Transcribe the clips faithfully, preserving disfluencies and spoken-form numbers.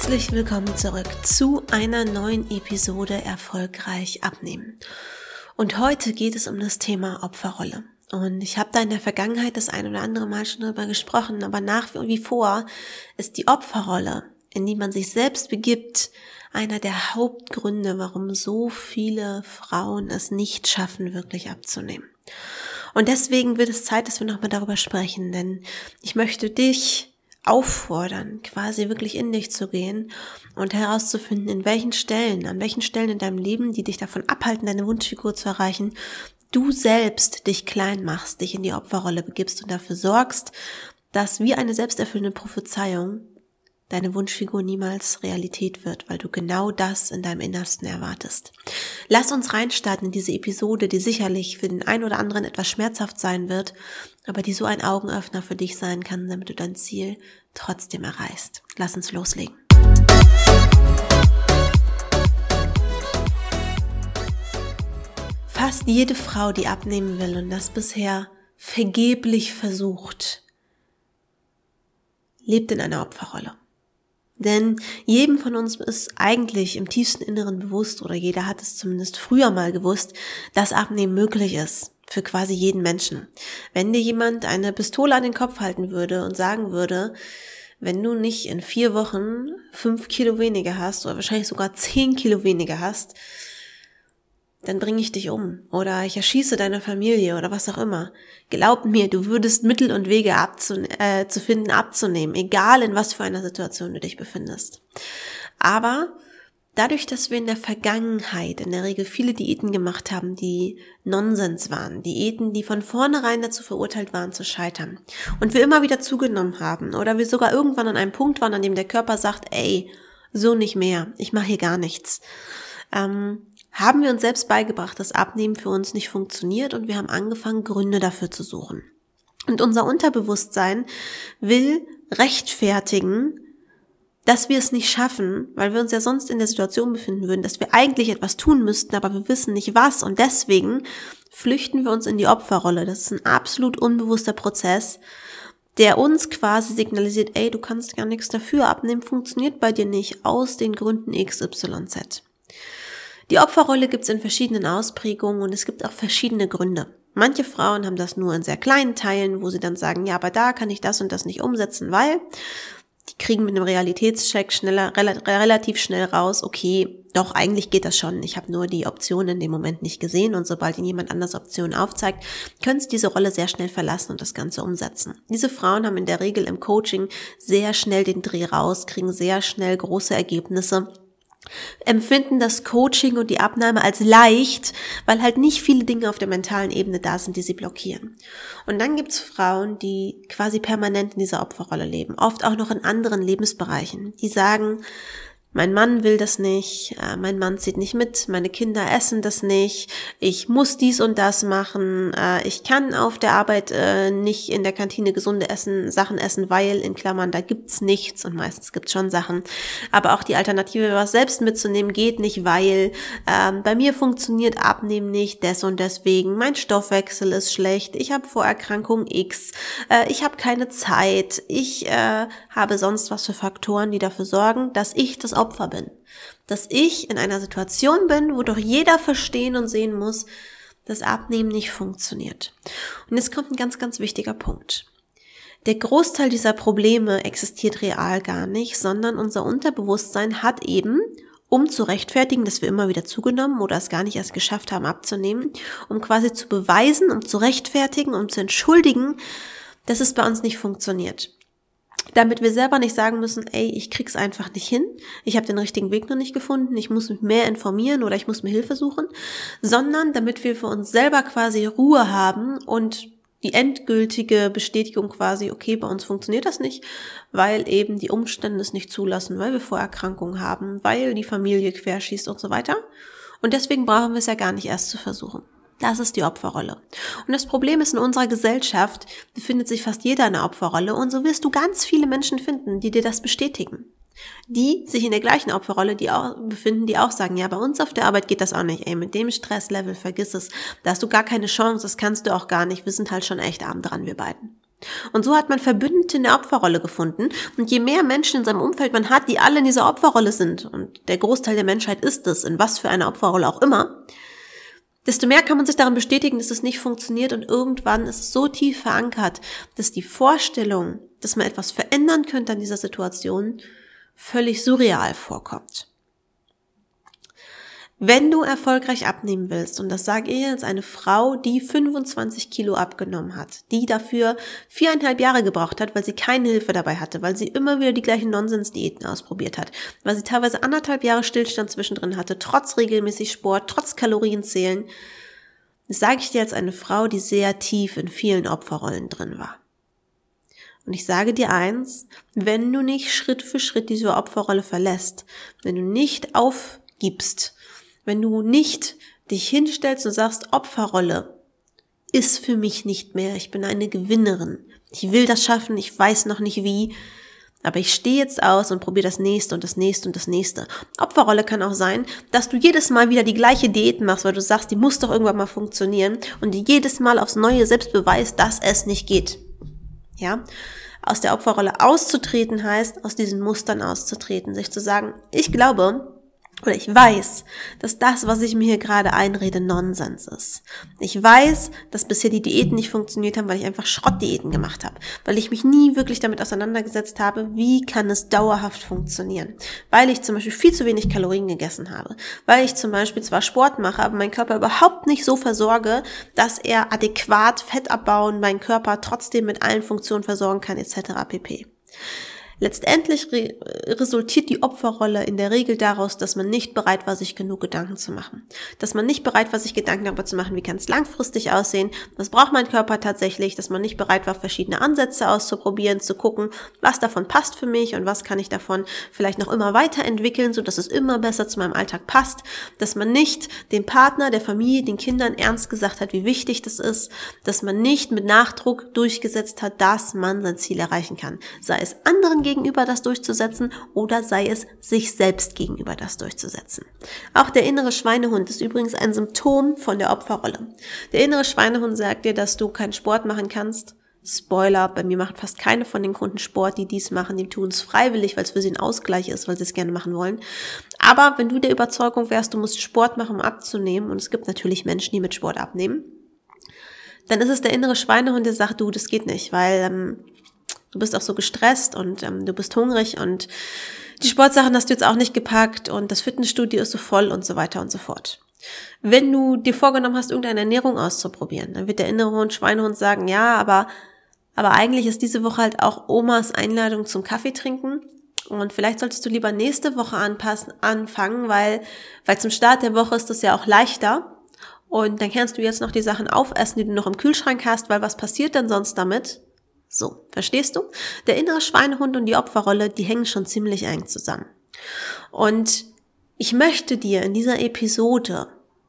Herzlich willkommen zurück zu einer neuen Episode Erfolgreich abnehmen. Und heute geht es um das Thema Opferrolle. Und ich habe da in der Vergangenheit das ein oder andere Mal schon drüber gesprochen, aber nach wie vor ist die Opferrolle, in die man sich selbst begibt, einer der Hauptgründe, warum so viele Frauen es nicht schaffen, wirklich abzunehmen. Und deswegen wird es Zeit, dass wir nochmal darüber sprechen, denn ich möchte dich auffordern, quasi wirklich in dich zu gehen und herauszufinden, in welchen Stellen, an welchen Stellen in deinem Leben, die dich davon abhalten, deine Wunschfigur zu erreichen, du selbst dich klein machst, dich in die Opferrolle begibst und dafür sorgst, dass wie eine selbsterfüllende Prophezeiung deine Wunschfigur niemals Realität wird, weil du genau das in deinem Innersten erwartest. Lass uns reinstarten in diese Episode, die sicherlich für den einen oder anderen etwas schmerzhaft sein wird, aber die so ein Augenöffner für dich sein kann, damit du dein Ziel trotzdem erreichst. Lass uns loslegen. Fast jede Frau, die abnehmen will und das bisher vergeblich versucht, lebt in einer Opferrolle. Denn jedem von uns ist eigentlich im tiefsten Inneren bewusst, oder jeder hat es zumindest früher mal gewusst, dass Abnehmen möglich ist, für quasi jeden Menschen. Wenn dir jemand eine Pistole an den Kopf halten würde und sagen würde, wenn du nicht in vier Wochen fünf Kilo weniger hast, oder wahrscheinlich sogar zehn Kilo weniger hast, dann bringe ich dich um oder ich erschieße deine Familie oder was auch immer. Glaub mir, du würdest Mittel und Wege abzune- äh, zu finden, abzunehmen, egal in was für einer Situation du dich befindest. Aber dadurch, dass wir in der Vergangenheit in der Regel viele Diäten gemacht haben, die Nonsens waren, Diäten, die von vornherein dazu verurteilt waren zu scheitern und wir immer wieder zugenommen haben oder wir sogar irgendwann an einem Punkt waren, an dem der Körper sagt, ey, so nicht mehr, ich mache hier gar nichts, ähm, haben wir uns selbst beigebracht, dass Abnehmen für uns nicht funktioniert und wir haben angefangen, Gründe dafür zu suchen. Und unser Unterbewusstsein will rechtfertigen, dass wir es nicht schaffen, weil wir uns ja sonst in der Situation befinden würden, dass wir eigentlich etwas tun müssten, aber wir wissen nicht was und deswegen flüchten wir uns in die Opferrolle. Das ist ein absolut unbewusster Prozess, der uns quasi signalisiert, ey, du kannst gar nichts dafür, Abnehmen funktioniert bei dir nicht, aus den Gründen X Y Z. Die Opferrolle gibt es in verschiedenen Ausprägungen und es gibt auch verschiedene Gründe. Manche Frauen haben das nur in sehr kleinen Teilen, wo sie dann sagen, ja, aber da kann ich das und das nicht umsetzen, weil die kriegen mit einem Realitätscheck schneller, rel- relativ schnell raus, okay, doch, eigentlich geht das schon. Ich habe nur die Option in dem Moment nicht gesehen und sobald ihnen jemand anders Optionen aufzeigt, können sie diese Rolle sehr schnell verlassen und das Ganze umsetzen. Diese Frauen haben in der Regel im Coaching sehr schnell den Dreh raus, kriegen sehr schnell große Ergebnisse, empfinden das Coaching und die Abnahme als leicht, weil halt nicht viele Dinge auf der mentalen Ebene da sind, die sie blockieren. Und dann gibt's Frauen, die quasi permanent in dieser Opferrolle leben, oft auch noch in anderen Lebensbereichen, die sagen, mein Mann will das nicht, äh, mein Mann zieht nicht mit, meine Kinder essen das nicht, ich muss dies und das machen, äh, ich kann auf der Arbeit äh, nicht in der Kantine gesunde Essen, Sachen essen, weil, in Klammern, da gibt's nichts und meistens gibt's schon Sachen, aber auch die Alternative, was selbst mitzunehmen, geht nicht, weil äh, bei mir funktioniert Abnehmen nicht, des und deswegen, mein Stoffwechsel ist schlecht, ich habe Vorerkrankung X, äh, ich habe keine Zeit, ich äh, habe sonst was für Faktoren, die dafür sorgen, dass ich das Opfer bin. Dass ich in einer Situation bin, wo doch jeder verstehen und sehen muss, dass Abnehmen nicht funktioniert. Und jetzt kommt ein ganz, ganz wichtiger Punkt. Der Großteil dieser Probleme existiert real gar nicht, sondern unser Unterbewusstsein hat eben, um zu rechtfertigen, dass wir immer wieder zugenommen oder es gar nicht erst geschafft haben abzunehmen, um quasi zu beweisen, um zu rechtfertigen, um zu entschuldigen, dass es bei uns nicht funktioniert. Damit wir selber nicht sagen müssen, ey, ich krieg's einfach nicht hin, ich habe den richtigen Weg noch nicht gefunden, ich muss mich mehr informieren oder ich muss mir Hilfe suchen, sondern damit wir für uns selber quasi Ruhe haben und die endgültige Bestätigung quasi, okay, bei uns funktioniert das nicht, weil eben die Umstände es nicht zulassen, weil wir Vorerkrankungen haben, weil die Familie querschießt und so weiter. Und deswegen brauchen wir es ja gar nicht erst zu versuchen. Das ist die Opferrolle. Und das Problem ist, in unserer Gesellschaft befindet sich fast jeder in einer Opferrolle und so wirst du ganz viele Menschen finden, die dir das bestätigen. Die sich in der gleichen Opferrolle die auch befinden, die auch sagen, ja, bei uns auf der Arbeit geht das auch nicht, ey, mit dem Stresslevel, vergiss es, da hast du gar keine Chance, das kannst du auch gar nicht, wir sind halt schon echt arm dran, wir beiden. Und so hat man Verbündete in der Opferrolle gefunden. Und je mehr Menschen in seinem Umfeld man hat, die alle in dieser Opferrolle sind, und der Großteil der Menschheit ist es, in was für einer Opferrolle auch immer, desto mehr kann man sich darin bestätigen, dass es nicht funktioniert, und irgendwann ist es so tief verankert, dass die Vorstellung, dass man etwas verändern könnte an dieser Situation, völlig surreal vorkommt. Wenn du erfolgreich abnehmen willst, und das sage ich als eine Frau, die fünfundzwanzig Kilo abgenommen hat, die dafür viereinhalb Jahre gebraucht hat, weil sie keine Hilfe dabei hatte, weil sie immer wieder die gleichen Nonsens-Diäten ausprobiert hat, weil sie teilweise anderthalb Jahre Stillstand zwischendrin hatte, trotz regelmäßig Sport, trotz Kalorienzählen, das sage ich dir als eine Frau, die sehr tief in vielen Opferrollen drin war. Und ich sage dir eins, wenn du nicht Schritt für Schritt diese Opferrolle verlässt, wenn du nicht aufgibst, wenn du nicht dich hinstellst und sagst, Opferrolle ist für mich nicht mehr, ich bin eine Gewinnerin, ich will das schaffen, ich weiß noch nicht wie, aber ich stehe jetzt aus und probiere das nächste und das nächste und das nächste. Opferrolle kann auch sein, dass du jedes Mal wieder die gleiche Diät machst, weil du sagst, die muss doch irgendwann mal funktionieren, und die jedes Mal aufs Neue selbst beweist, dass es nicht geht. Ja? Aus der Opferrolle auszutreten heißt, aus diesen Mustern auszutreten, sich zu sagen, ich glaube, oder ich weiß, dass das, was ich mir hier gerade einrede, Nonsens ist. Ich weiß, dass bisher die Diäten nicht funktioniert haben, weil ich einfach Schrottdiäten gemacht habe. Weil ich mich nie wirklich damit auseinandergesetzt habe, wie kann es dauerhaft funktionieren. Weil ich zum Beispiel viel zu wenig Kalorien gegessen habe. Weil ich zum Beispiel zwar Sport mache, aber meinen Körper überhaupt nicht so versorge, dass er adäquat Fett abbauen, meinen Körper trotzdem mit allen Funktionen versorgen kann, et cetera pp. Letztendlich re- resultiert die Opferrolle in der Regel daraus, dass man nicht bereit war, sich genug Gedanken zu machen. Dass man nicht bereit war, sich Gedanken darüber zu machen, wie kann es langfristig aussehen, was braucht mein Körper tatsächlich, dass man nicht bereit war, verschiedene Ansätze auszuprobieren, zu gucken, was davon passt für mich und was kann ich davon vielleicht noch immer weiterentwickeln, sodass es immer besser zu meinem Alltag passt, dass man nicht dem Partner, der Familie, den Kindern ernst gesagt hat, wie wichtig das ist, dass man nicht mit Nachdruck durchgesetzt hat, dass man sein Ziel erreichen kann. Sei es anderen gegenüber das durchzusetzen oder sei es sich selbst gegenüber das durchzusetzen. Auch der innere Schweinehund ist übrigens ein Symptom von der Opferrolle. Der innere Schweinehund sagt dir, dass du keinen Sport machen kannst. Spoiler, bei mir macht fast keine von den Kunden Sport, die dies machen, die tun es freiwillig, weil es für sie ein Ausgleich ist, weil sie es gerne machen wollen. Aber wenn du der Überzeugung wärst, du musst Sport machen, um abzunehmen, und es gibt natürlich Menschen, die mit Sport abnehmen, dann ist es der innere Schweinehund, der sagt, du, das geht nicht, weil ähm, du bist auch so gestresst und ähm, du bist hungrig und die Sportsachen hast du jetzt auch nicht gepackt und das Fitnessstudio ist so voll und so weiter und so fort. Wenn du dir vorgenommen hast, irgendeine Ernährung auszuprobieren, dann wird der innere Schweinehund sagen, ja, aber aber eigentlich ist diese Woche halt auch Omas Einladung zum Kaffee trinken und vielleicht solltest du lieber nächste Woche anpassen, anfangen, weil weil zum Start der Woche ist das ja auch leichter und dann kannst du jetzt noch die Sachen aufessen, die du noch im Kühlschrank hast, weil was passiert denn sonst damit? So, verstehst du? Der innere Schweinehund und die Opferrolle, die hängen schon ziemlich eng zusammen. Und ich möchte dir in dieser Episode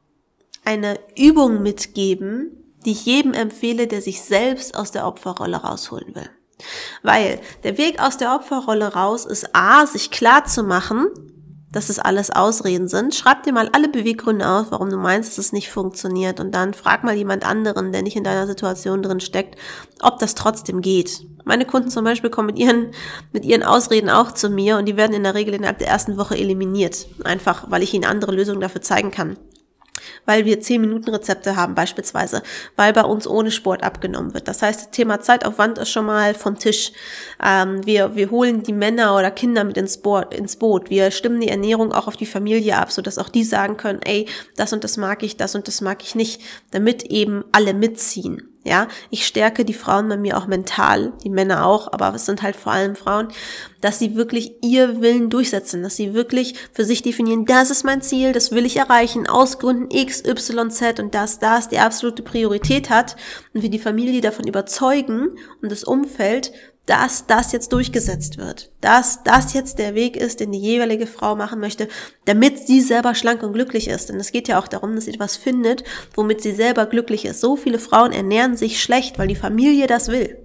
eine Übung mitgeben, die ich jedem empfehle, der sich selbst aus der Opferrolle rausholen will. Weil der Weg aus der Opferrolle raus ist A, sich klar zu machen, dass es alles Ausreden sind. Schreib dir mal alle Beweggründe auf, warum du meinst, dass es nicht funktioniert. Und dann frag mal jemand anderen, der nicht in deiner Situation drin steckt, ob das trotzdem geht. Meine Kunden zum Beispiel kommen mit ihren, mit ihren Ausreden auch zu mir und die werden in der Regel innerhalb der ersten Woche eliminiert. Einfach, weil ich ihnen andere Lösungen dafür zeigen kann. Weil wir zehn Minuten Rezepte haben beispielsweise, weil bei uns ohne Sport abgenommen wird. Das heißt, das Thema Zeitaufwand ist schon mal vom Tisch. Ähm, wir, wir holen die Männer oder Kinder mit ins Boot, ins Boot. Wir stimmen die Ernährung auch auf die Familie ab, sodass auch die sagen können, ey, das und das mag ich, das und das mag ich nicht, damit eben alle mitziehen. Ja, ich stärke die Frauen bei mir auch mental, die Männer auch, aber es sind halt vor allem Frauen, dass sie wirklich ihr Willen durchsetzen, dass sie wirklich für sich definieren, das ist mein Ziel, das will ich erreichen, aus Gründen X, Y, Z und das, das die absolute Priorität hat und wir die Familie davon überzeugen und das Umfeld, dass das jetzt durchgesetzt wird, dass das jetzt der Weg ist, den die jeweilige Frau machen möchte, damit sie selber schlank und glücklich ist. Denn es geht ja auch darum, dass sie etwas findet, womit sie selber glücklich ist. So viele Frauen ernähren sich schlecht, weil die Familie das will.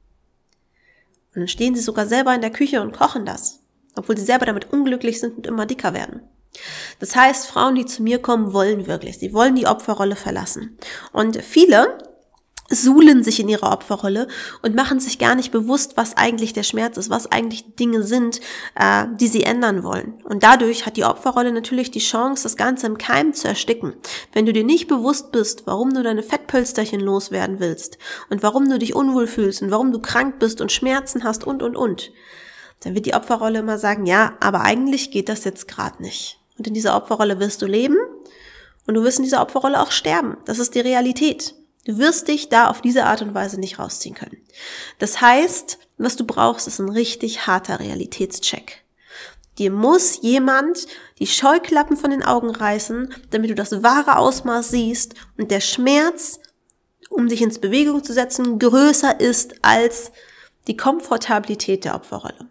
Und dann stehen sie sogar selber in der Küche und kochen das, obwohl sie selber damit unglücklich sind und immer dicker werden. Das heißt, Frauen, die zu mir kommen, wollen wirklich, sie wollen die Opferrolle verlassen. Und viele suhlen sich in ihrer Opferrolle und machen sich gar nicht bewusst, was eigentlich der Schmerz ist, was eigentlich Dinge sind, äh, die sie ändern wollen. Und dadurch hat die Opferrolle natürlich die Chance, das Ganze im Keim zu ersticken. Wenn du dir nicht bewusst bist, warum du deine Fettpölsterchen loswerden willst und warum du dich unwohl fühlst und warum du krank bist und Schmerzen hast und, und, und, dann wird die Opferrolle immer sagen, ja, aber eigentlich geht das jetzt gerade nicht. Und in dieser Opferrolle wirst du leben und du wirst in dieser Opferrolle auch sterben. Das ist die Realität. Du wirst dich da auf diese Art und Weise nicht rausziehen können. Das heißt, was du brauchst, ist ein richtig harter Realitätscheck. Dir muss jemand die Scheuklappen von den Augen reißen, damit du das wahre Ausmaß siehst und der Schmerz, um dich ins Bewegung zu setzen, größer ist als die Komfortabilität der Opferrolle.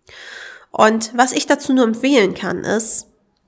Und was ich dazu nur empfehlen kann, ist,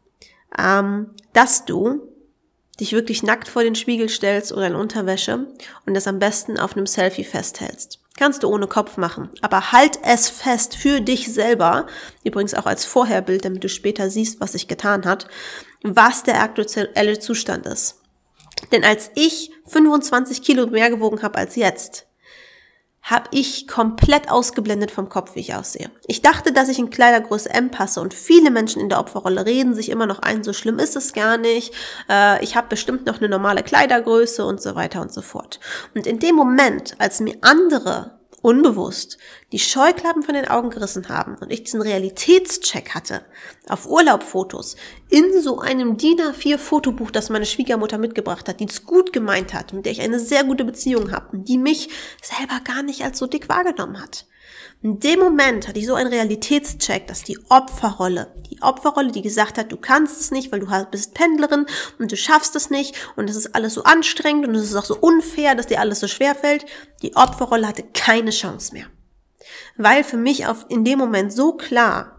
ähm, dass du dich wirklich nackt vor den Spiegel stellst oder in Unterwäsche und das am besten auf einem Selfie festhältst. Kannst du ohne Kopf machen, aber halt es fest für dich selber, übrigens auch als Vorherbild, damit du später siehst, was sich getan hat, was der aktuelle Zustand ist. Denn als ich fünfundzwanzig Kilo mehr gewogen habe als jetzt, habe ich komplett ausgeblendet vom Kopf, wie ich aussehe. Ich dachte, dass ich in Kleidergröße M passe und viele Menschen in der Opferrolle reden sich immer noch ein, so schlimm ist es gar nicht, äh, ich habe bestimmt noch eine normale Kleidergröße und so weiter und so fort. Und in dem Moment, als mir andere unbewusst die Scheuklappen von den Augen gerissen haben und ich diesen Realitätscheck hatte, auf Urlaubfotos, in so einem D I N A vier Fotobuch, das meine Schwiegermutter mitgebracht hat, die es gut gemeint hat, mit der ich eine sehr gute Beziehung habe, die mich selber gar nicht als so dick wahrgenommen hat. In dem Moment hatte ich so einen Realitätscheck, dass die Opferrolle, die Opferrolle, die gesagt hat, du kannst es nicht, weil du bist Pendlerin und du schaffst es nicht und es ist alles so anstrengend und es ist auch so unfair, dass dir alles so schwer fällt, die Opferrolle hatte keine Chance mehr. Weil für mich auf, in dem Moment so klar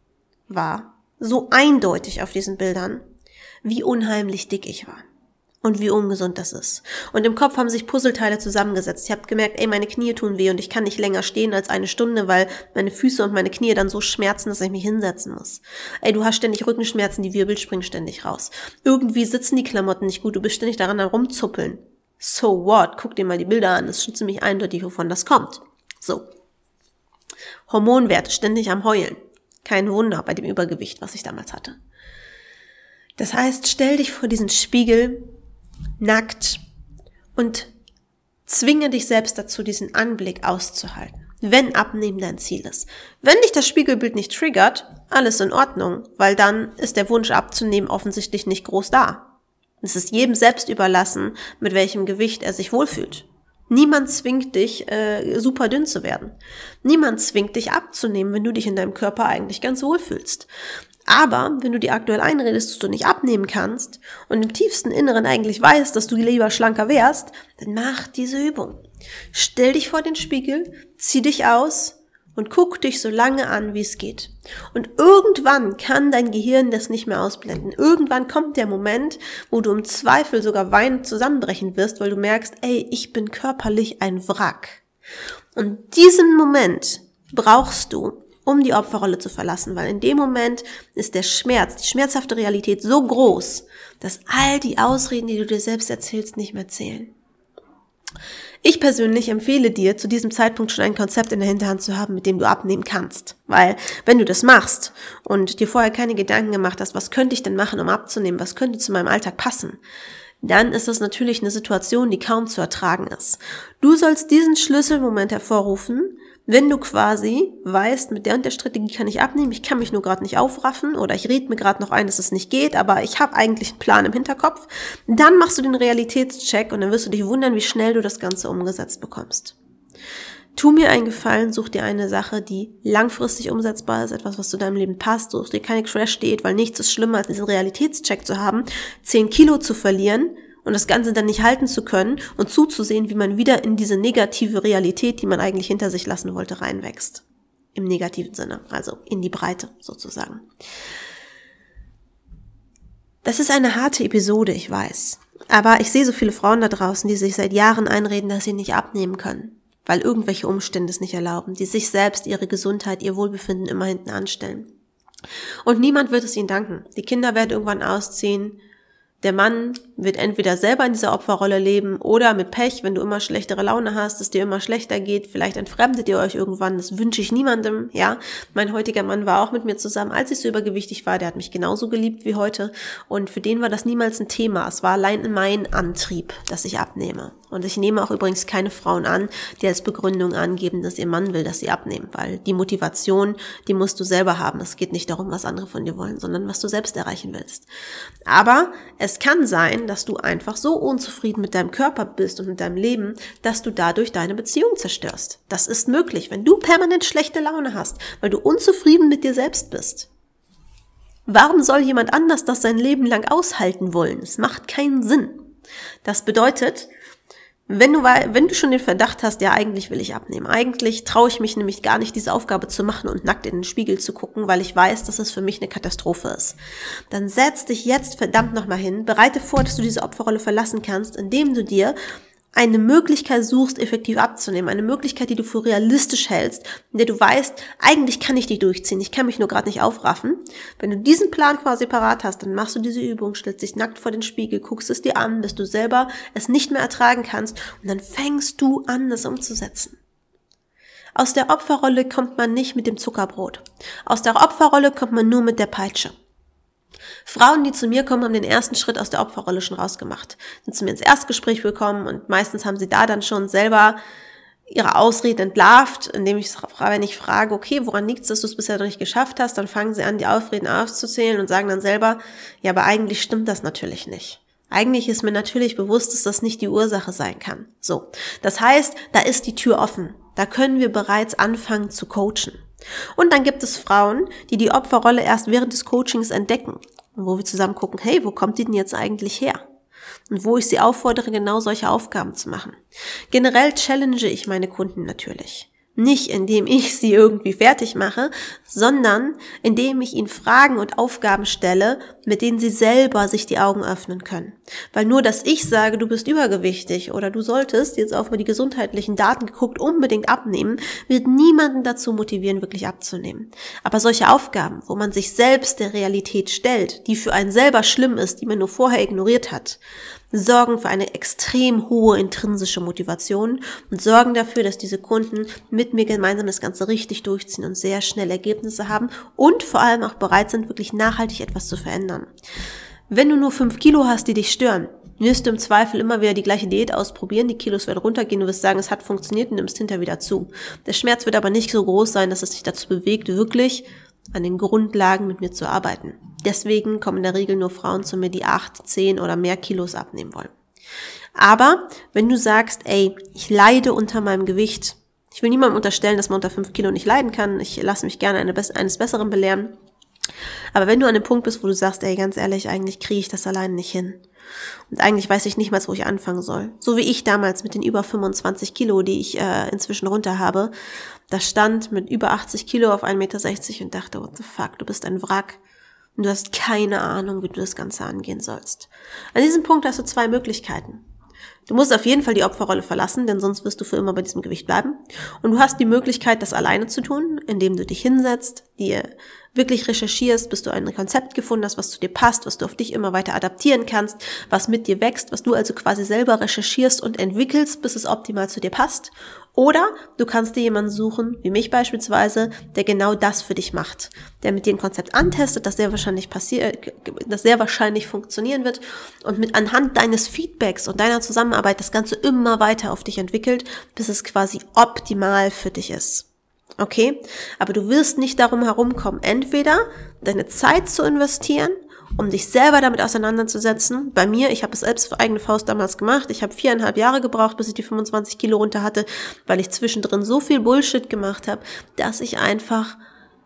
war, so eindeutig auf diesen Bildern, wie unheimlich dick ich war. Und wie ungesund das ist. Und im Kopf haben sich Puzzleteile zusammengesetzt. Ich habe gemerkt, ey, meine Knie tun weh und ich kann nicht länger stehen als eine Stunde, weil meine Füße und meine Knie dann so schmerzen, dass ich mich hinsetzen muss. Ey, du hast ständig Rückenschmerzen, die Wirbel springen ständig raus. Irgendwie sitzen die Klamotten nicht gut, du bist ständig daran herumzuppeln. So what? Guck dir mal die Bilder an, das ist schon ziemlich eindeutig, wovon das kommt. So. Hormonwerte, ständig am Heulen. Kein Wunder bei dem Übergewicht, was ich damals hatte. Das heißt, stell dich vor diesen Spiegel, nackt und zwinge dich selbst dazu, diesen Anblick auszuhalten, wenn Abnehmen dein Ziel ist. Wenn dich das Spiegelbild nicht triggert, alles in Ordnung, weil dann ist der Wunsch abzunehmen offensichtlich nicht groß da. Es ist jedem selbst überlassen, mit welchem Gewicht er sich wohlfühlt. Niemand zwingt dich, äh, super dünn zu werden. Niemand zwingt dich abzunehmen, wenn du dich in deinem Körper eigentlich ganz wohlfühlst. Aber wenn du dir aktuell einredest, dass du nicht abnehmen kannst und im tiefsten Inneren eigentlich weißt, dass du lieber schlanker wärst, dann mach diese Übung. Stell dich vor den Spiegel, zieh dich aus und guck dich so lange an, wie es geht. Und irgendwann kann dein Gehirn das nicht mehr ausblenden. Irgendwann kommt der Moment, wo du im Zweifel sogar weinend zusammenbrechen wirst, weil du merkst, ey, ich bin körperlich ein Wrack. Und diesen Moment brauchst du, um die Opferrolle zu verlassen, weil in dem Moment ist der Schmerz, die schmerzhafte Realität so groß, dass all die Ausreden, die du dir selbst erzählst, nicht mehr zählen. Ich persönlich empfehle dir, zu diesem Zeitpunkt schon ein Konzept in der Hinterhand zu haben, mit dem du abnehmen kannst. Weil, wenn du das machst und dir vorher keine Gedanken gemacht hast, was könnte ich denn machen, um abzunehmen, was könnte zu meinem Alltag passen, dann ist das natürlich eine Situation, die kaum zu ertragen ist. Du sollst diesen Schlüsselmoment hervorrufen, wenn du quasi weißt, mit der und der Strategie kann ich abnehmen, ich kann mich nur gerade nicht aufraffen oder ich rede mir gerade noch ein, dass es nicht geht, aber ich habe eigentlich einen Plan im Hinterkopf, dann machst du den Realitätscheck und dann wirst du dich wundern, wie schnell du das Ganze umgesetzt bekommst. Tu mir einen Gefallen, such dir eine Sache, die langfristig umsetzbar ist, etwas, was zu deinem Leben passt, such dir keine Crash-Diät, weil nichts ist schlimmer, als diesen Realitätscheck zu haben, zehn Kilo zu verlieren und das Ganze dann nicht halten zu können und zuzusehen, wie man wieder in diese negative Realität, die man eigentlich hinter sich lassen wollte, reinwächst. Im negativen Sinne, also in die Breite sozusagen. Das ist eine harte Episode, ich weiß. Aber ich sehe so viele Frauen da draußen, die sich seit Jahren einreden, dass sie nicht abnehmen können, weil irgendwelche Umstände es nicht erlauben, die sich selbst, ihre Gesundheit, ihr Wohlbefinden immer hinten anstellen. Und niemand wird es ihnen danken. Die Kinder werden irgendwann ausziehen, Der Mann wird entweder selber in dieser Opferrolle leben oder mit Pech, wenn du immer schlechtere Laune hast, es dir immer schlechter geht, vielleicht entfremdet ihr euch irgendwann, das wünsche ich niemandem, ja. Mein heutiger Mann war auch mit mir zusammen, als ich so übergewichtig war, der hat mich genauso geliebt wie heute und für den war das niemals ein Thema. Es war allein mein Antrieb, dass ich abnehme. Und ich nehme auch übrigens keine Frauen an, die als Begründung angeben, dass ihr Mann will, dass sie abnehmen, weil die Motivation, die musst du selber haben. Es geht nicht darum, was andere von dir wollen, sondern was du selbst erreichen willst. Aber es kann sein, dass du einfach so unzufrieden mit deinem Körper bist und mit deinem Leben, dass du dadurch deine Beziehung zerstörst. Das ist möglich, wenn du permanent schlechte Laune hast, weil du unzufrieden mit dir selbst bist. Warum soll jemand anders das sein Leben lang aushalten wollen? Es macht keinen Sinn. Das bedeutet, Wenn du, wenn du schon den Verdacht hast, ja, eigentlich will ich abnehmen. Eigentlich traue ich mich nämlich gar nicht, diese Aufgabe zu machen und nackt in den Spiegel zu gucken, weil ich weiß, dass es für mich eine Katastrophe ist. Dann setz dich jetzt verdammt nochmal hin, bereite vor, dass du diese Opferrolle verlassen kannst, indem du dir eine Möglichkeit suchst, effektiv abzunehmen. Eine Möglichkeit, die du für realistisch hältst, in der du weißt, eigentlich kann ich die durchziehen, ich kann mich nur gerade nicht aufraffen. Wenn du diesen Plan quasi parat hast, dann machst du diese Übung, stellst dich nackt vor den Spiegel, guckst es dir an, bis du selber es nicht mehr ertragen kannst und dann fängst du an, das umzusetzen. Aus der Opferrolle kommt man nicht mit dem Zuckerbrot. Aus der Opferrolle kommt man nur mit der Peitsche. Frauen, die zu mir kommen, haben den ersten Schritt aus der Opferrolle schon rausgemacht. Sind zu mir ins Erstgespräch gekommen und meistens haben sie da dann schon selber ihre Ausreden entlarvt, indem ich, wenn ich frage, okay, woran liegt es, dass du es bisher noch nicht geschafft hast, dann fangen sie an, die Ausreden aufzuzählen und sagen dann selber, ja, aber eigentlich stimmt das natürlich nicht. Eigentlich ist mir natürlich bewusst, dass das nicht die Ursache sein kann. So, das heißt, da ist die Tür offen. Da können wir bereits anfangen zu coachen. Und dann gibt es Frauen, die die Opferrolle erst während des Coachings entdecken. Wo wir zusammen gucken, hey, wo kommt die denn jetzt eigentlich her? Und wo ich sie auffordere, genau solche Aufgaben zu machen. Generell challenge ich meine Kunden natürlich. Nicht, indem ich sie irgendwie fertig mache, sondern indem ich ihnen Fragen und Aufgaben stelle, mit denen sie selber sich die Augen öffnen können. Weil nur, dass ich sage, du bist übergewichtig oder du solltest, jetzt auf mal die gesundheitlichen Daten geguckt, unbedingt abnehmen, wird niemanden dazu motivieren, wirklich abzunehmen. Aber solche Aufgaben, wo man sich selbst der Realität stellt, die für einen selber schlimm ist, die man nur vorher ignoriert hat, sorgen für eine extrem hohe intrinsische Motivation und sorgen dafür, dass diese Kunden mit mir gemeinsam das Ganze richtig durchziehen und sehr schnell Ergebnisse haben und vor allem auch bereit sind, wirklich nachhaltig etwas zu verändern. Wenn du nur fünf Kilo hast, die dich stören, wirst du im Zweifel immer wieder die gleiche Diät ausprobieren, die Kilos werden runtergehen, du wirst sagen, es hat funktioniert und nimmst hinterher wieder zu. Der Schmerz wird aber nicht so groß sein, dass es dich dazu bewegt, wirklich an den Grundlagen mit mir zu arbeiten. Deswegen kommen in der Regel nur Frauen zu mir, die acht, zehn oder mehr Kilos abnehmen wollen. Aber wenn du sagst, ey, ich leide unter meinem Gewicht, ich will niemandem unterstellen, dass man unter fünf Kilo nicht leiden kann, ich lasse mich gerne eines Besseren belehren, aber wenn du an dem Punkt bist, wo du sagst, ey, ganz ehrlich, eigentlich kriege ich das alleine nicht hin und eigentlich weiß ich nicht mal, wo ich anfangen soll, so wie ich damals mit den über fünfundzwanzig Kilo, die ich äh, inzwischen runter habe, da stand mit über achtzig Kilo auf ein Meter sechzig und dachte, what the fuck, du bist ein Wrack. Und du hast keine Ahnung, wie du das Ganze angehen sollst. An diesem Punkt hast du zwei Möglichkeiten. Du musst auf jeden Fall die Opferrolle verlassen, denn sonst wirst du für immer bei diesem Gewicht bleiben. Und du hast die Möglichkeit, das alleine zu tun, indem du dich hinsetzt, dir wirklich recherchierst, bis du ein Konzept gefunden hast, was zu dir passt, was du auf dich immer weiter adaptieren kannst, was mit dir wächst, was du also quasi selber recherchierst und entwickelst, bis es optimal zu dir passt. Oder du kannst dir jemanden suchen, wie mich beispielsweise, der genau das für dich macht, der mit dir ein Konzept antestet, das sehr wahrscheinlich passiert, das sehr wahrscheinlich funktionieren wird und mit anhand deines Feedbacks und deiner Zusammenarbeit das Ganze immer weiter auf dich entwickelt, bis es quasi optimal für dich ist. Okay? Aber du wirst nicht darum herumkommen, entweder deine Zeit zu investieren, um dich selber damit auseinanderzusetzen. Bei mir, ich habe es selbst für eigene Faust damals gemacht. Ich habe viereinhalb Jahre gebraucht, bis ich die fünfundzwanzig Kilo runter hatte, weil ich zwischendrin so viel Bullshit gemacht habe, dass ich einfach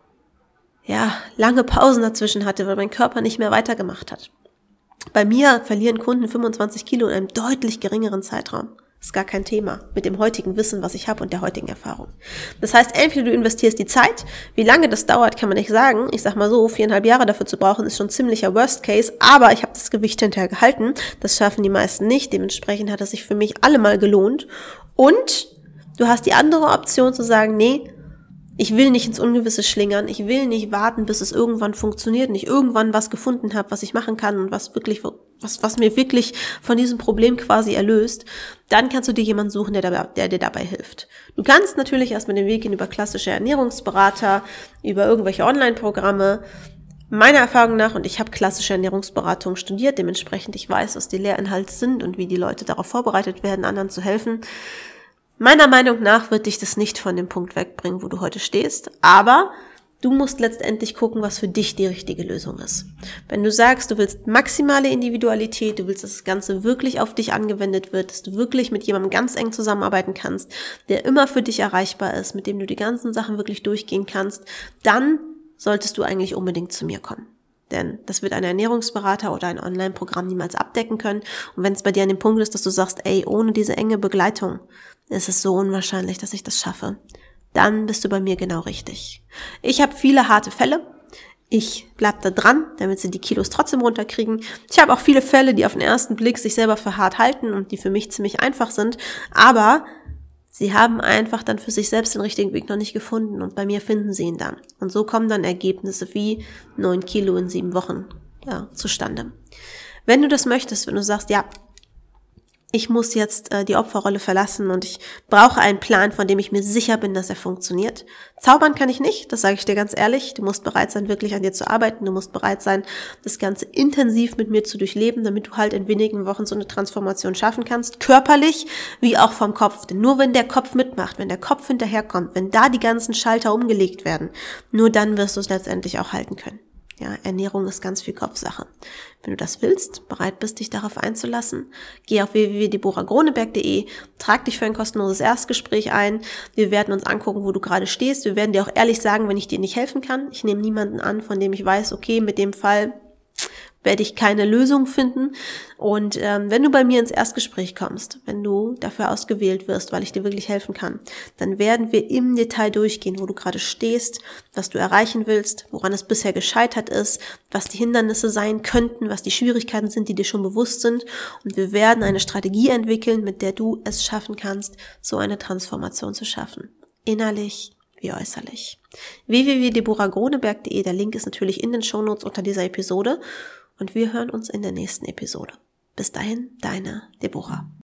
ja lange Pausen dazwischen hatte, weil mein Körper nicht mehr weitergemacht hat. Bei mir verlieren Kunden fünfundzwanzig Kilo in einem deutlich geringeren Zeitraum. Ist gar kein Thema mit dem heutigen Wissen, was ich habe und der heutigen Erfahrung. Das heißt, entweder du investierst die Zeit, wie lange das dauert, kann man nicht sagen. Ich sag mal so, viereinhalb Jahre dafür zu brauchen, ist schon ziemlicher Worst Case, aber ich habe das Gewicht hinterher gehalten. Das schaffen die meisten nicht, dementsprechend hat es sich für mich allemal gelohnt. Und du hast die andere Option zu sagen, nee, Ich will nicht ins Ungewisse schlingern. Ich will nicht warten, bis es irgendwann funktioniert und ich irgendwann was gefunden habe, was ich machen kann und was wirklich, was, was mir wirklich von diesem Problem quasi erlöst. Dann kannst du dir jemanden suchen, der, dabei, der dir dabei hilft. Du kannst natürlich erstmal den Weg gehen über klassische Ernährungsberater, über irgendwelche Online-Programme. Meiner Erfahrung nach, und ich habe klassische Ernährungsberatung studiert, dementsprechend ich weiß, was die Lehrinhalte sind und wie die Leute darauf vorbereitet werden, anderen zu helfen. Meiner Meinung nach wird dich das nicht von dem Punkt wegbringen, wo du heute stehst, aber du musst letztendlich gucken, was für dich die richtige Lösung ist. Wenn du sagst, du willst maximale Individualität, du willst, dass das Ganze wirklich auf dich angewendet wird, dass du wirklich mit jemandem ganz eng zusammenarbeiten kannst, der immer für dich erreichbar ist, mit dem du die ganzen Sachen wirklich durchgehen kannst, dann solltest du eigentlich unbedingt zu mir kommen. Denn das wird ein Ernährungsberater oder ein Online-Programm niemals abdecken können. Und wenn es bei dir an dem Punkt ist, dass du sagst, ey, ohne diese enge Begleitung ist es so unwahrscheinlich, dass ich das schaffe, dann bist du bei mir genau richtig. Ich habe viele harte Fälle. Ich bleib da dran, damit sie die Kilos trotzdem runterkriegen. Ich habe auch viele Fälle, die auf den ersten Blick sich selber für hart halten und die für mich ziemlich einfach sind. Aber sie haben einfach dann für sich selbst den richtigen Weg noch nicht gefunden und bei mir finden sie ihn dann. Und so kommen dann Ergebnisse wie neun Kilo in sieben Wochen ja, zustande. Wenn du das möchtest, wenn du sagst, ja, ich muss jetzt äh, die Opferrolle verlassen und ich brauche einen Plan, von dem ich mir sicher bin, dass er funktioniert. Zaubern kann ich nicht, das sage ich dir ganz ehrlich. Du musst bereit sein, wirklich an dir zu arbeiten. Du musst bereit sein, das Ganze intensiv mit mir zu durchleben, damit du halt in wenigen Wochen so eine Transformation schaffen kannst. Körperlich wie auch vom Kopf. Denn nur wenn der Kopf mitmacht, wenn der Kopf hinterherkommt, wenn da die ganzen Schalter umgelegt werden, nur dann wirst du es letztendlich auch halten können. Ja, Ernährung ist ganz viel Kopfsache. Wenn du das willst, bereit bist, dich darauf einzulassen, geh auf w w w punkt deborah groneberg punkt de, trag dich für ein kostenloses Erstgespräch ein. Wir werden uns angucken, wo du gerade stehst. Wir werden dir auch ehrlich sagen, wenn ich dir nicht helfen kann. Ich nehme niemanden an, von dem ich weiß, okay, mit dem Fall werde ich keine Lösung finden. Und ähm, wenn du bei mir ins Erstgespräch kommst, wenn du dafür ausgewählt wirst, weil ich dir wirklich helfen kann, dann werden wir im Detail durchgehen, wo du gerade stehst, was du erreichen willst, woran es bisher gescheitert ist, was die Hindernisse sein könnten, was die Schwierigkeiten sind, die dir schon bewusst sind. Und wir werden eine Strategie entwickeln, mit der du es schaffen kannst, so eine Transformation zu schaffen. Innerlich wie äußerlich. w w w punkt deborah groneberg punkt de, der Link ist natürlich in den Shownotes unter dieser Episode. Und wir hören uns in der nächsten Episode. Bis dahin, deine Deborah.